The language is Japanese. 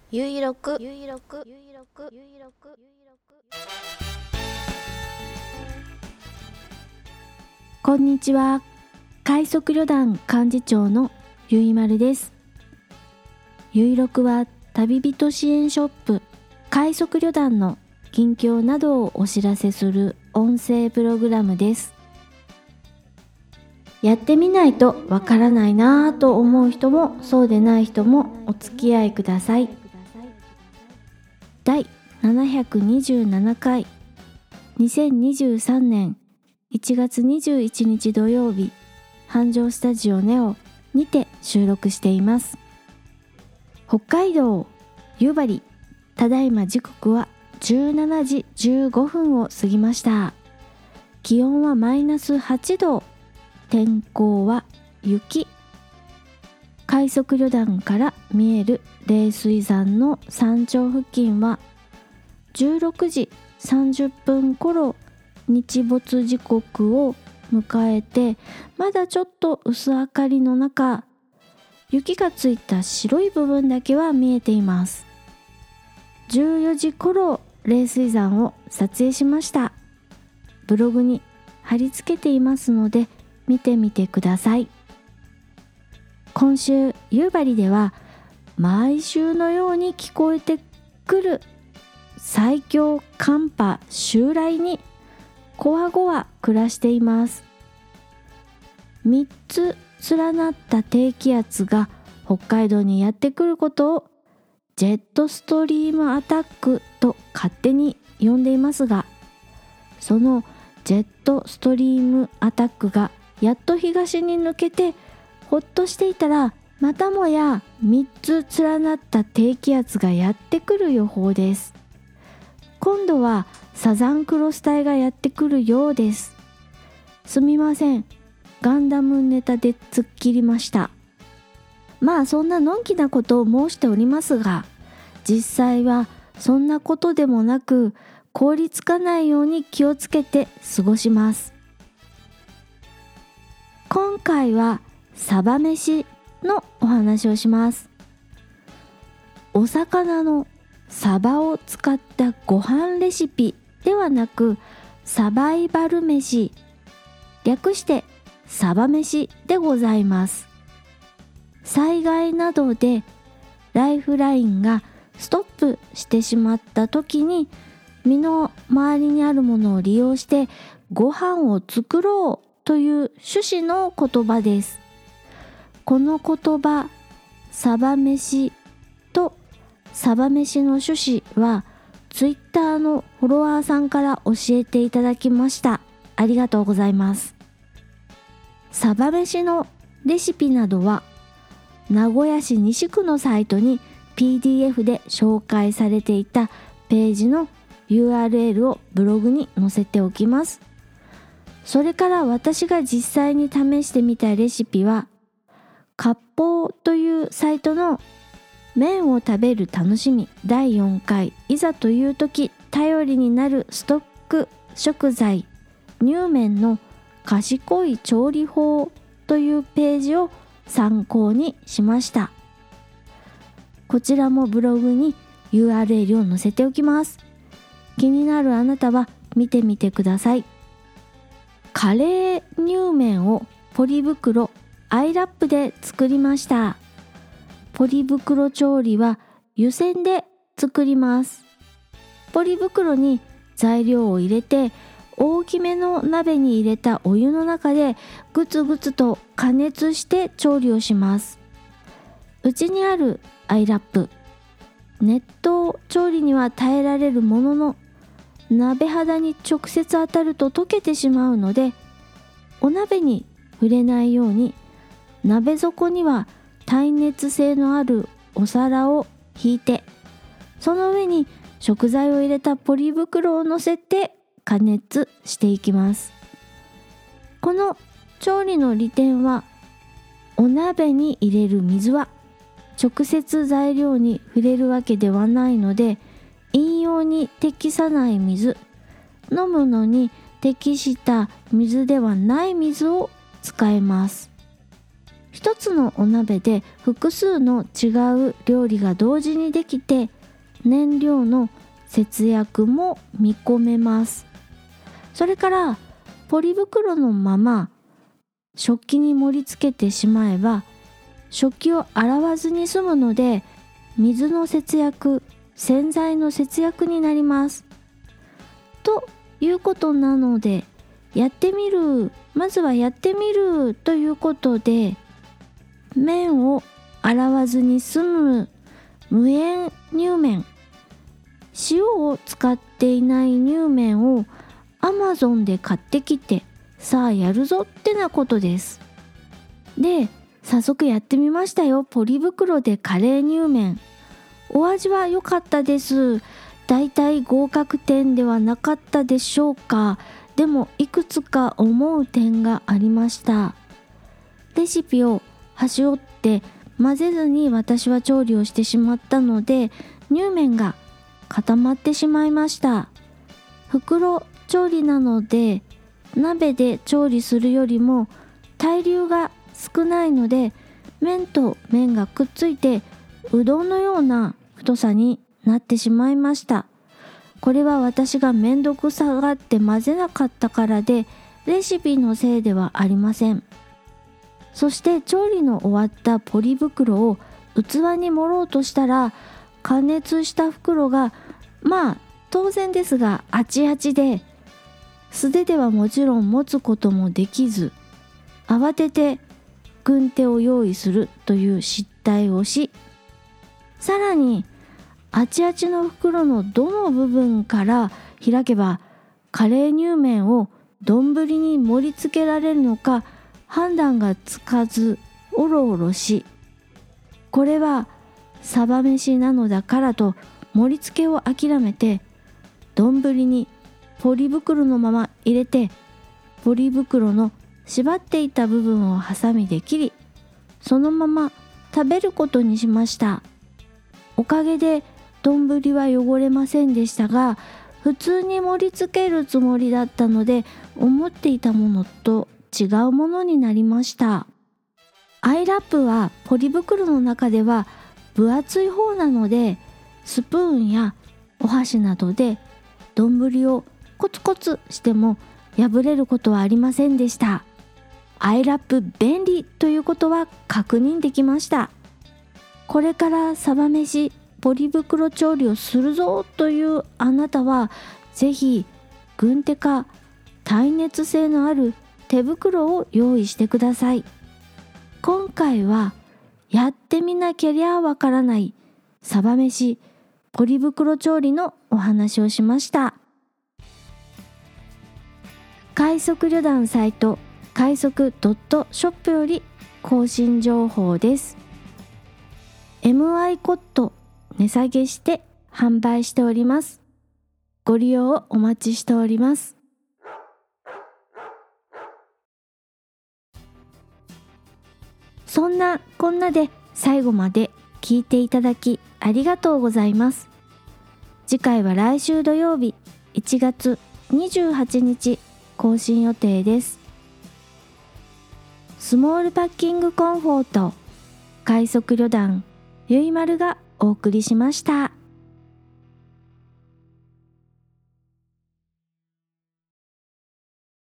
ゆいろくこんにちは。快速旅団幹事長のゆいまるです。ゆいろくは旅人支援ショップ快速旅団の近況などをお知らせする音声プログラムです。やってみないとわからないなぁと思う人もそうでない人もお付き合いください。第727回2023年1月21日土曜日、繁盛スタジオネオにて収録しています。北海道夕張、ただいま時刻は17時15分を過ぎました。気温はマイナス8度、天候は雪。快速旅団から見える冷水山の山頂付近は16時30分頃日没時刻を迎えて、まだちょっと薄明かりの中、雪がついた白い部分だけは見えています。14時頃冷水山を撮影しました。ブログに貼り付けていますので見てみてください。今週夕張では毎週のように聞こえてくる最強寒波襲来にこわごわ暮らしています。3つ連なった低気圧が北海道にやってくることをジェットストリームアタックと勝手に呼んでいますが、そのジェットストリームアタックがやっと東に抜けてほっとしていたら、またもや3つ連なった低気圧がやってくる予報です。今度はサザンクロス隊がやってくるようです。すみません、ガンダムネタで突っ切りました。まあそんなのんきなことを申しておりますが、実際はそんなことでもなく、凍りつかないように気をつけて過ごします。今回はサバ飯のお話をします。お魚のサバを使ったご飯レシピではなく、サバイバル飯、略してサバ飯でございます。災害などでライフラインがストップしてしまった時に、身の回りにあるものを利用してご飯を作ろうという趣旨の言葉です。この言葉、サバ飯とサバ飯の趣旨はツイッターのフォロワーさんから教えていただきました。ありがとうございます。サバ飯のレシピなどは名古屋市西区のサイトに PDF で紹介されていたページの URL をブログに載せておきます。それから私が実際に試してみたレシピは、割烹というサイトの麺を食べる楽しみ第4回、いざという時頼りになるストック食材乳麺の賢い調理法というページを参考にしました。こちらもブログに URL を載せておきます。気になるあなたは見てみてください。カレー乳麺をポリ袋アイラップで作りました。ポリ袋調理は湯煎で作ります。ポリ袋に材料を入れて、大きめの鍋に入れたお湯の中でぐつぐつと加熱して調理をします。うちにあるアイラップ、熱湯調理には耐えられるものの、鍋肌に直接当たると溶けてしまうので、お鍋に触れないように鍋底には耐熱性のあるお皿を引いて、その上に食材を入れたポリ袋を乗せて加熱していきます。この調理の利点は、お鍋に入れる水は直接材料に触れるわけではないので、飲用に適さない水、飲むのに適した水ではない水を使えます。 一つのお鍋で複数の違う料理が同時にできて、燃料の節約も見込めます。それからポリ袋のまま食器に盛り付けてしまえば、食器を洗わずに済むので、水の節約、洗剤の節約になります。ということなので、まずはやってみるということで、麺を洗わずに済む無塩乳麺、塩を使っていない乳麺を Amazon で買ってきて、さあやるぞってなことです。で、早速やってみましたよ。ポリ袋でカレー乳麺。お味は良かったです。だいたい合格点ではなかったでしょうか。でもいくつか思う点がありました。レシピを端折って混ぜずに私は調理をしてしまったので、乳麺が固まってしまいました。袋調理なので、鍋で調理するよりも対流が少ないので、麺と麺がくっついてうどんのような太さになってしまいました。これは私がめんどくさがって混ぜなかったからで、レシピのせいではありません。そして調理の終わったポリ袋を器に盛ろうとしたら、加熱した袋が当然ですがあちあちで、素手ではもちろん持つこともできず、慌てて軍手を用意するという失態をし、さらにあちあちの袋のどの部分から開けばカレー乳麺を丼に盛り付けられるのか判断がつかず、おろおろし、これはサバ飯なのだからと盛り付けを諦めて、丼にポリ袋のまま入れて、ポリ袋の縛っていた部分をハサミで切り、そのまま食べることにしました。おかげで丼は汚れませんでしたが、普通に盛り付けるつもりだったので、思っていたものと違うものになりました。アイラップはポリ袋の中では分厚い方なので、スプーンやお箸などで丼をコツコツしても破れることはありませんでした。アイラップ便利ということは確認できました。これからサバ飯ポリ袋調理をするぞというあなたは、ぜひ軍手か耐熱性のある手袋を用意してください。今回はやってみなけりゃわからないサバ飯ポリ袋調理のお話をしました。快速旅団サイト快速.shop より更新情報です。 MI コット値下げして販売しております。ご利用をお待ちしております。そんなこんなで最後まで聞いていただきありがとうございます。次回は来週土曜日1月28日更新予定です。スモールパッキングコンフォート快速旅団ゆいまるがお送りしました。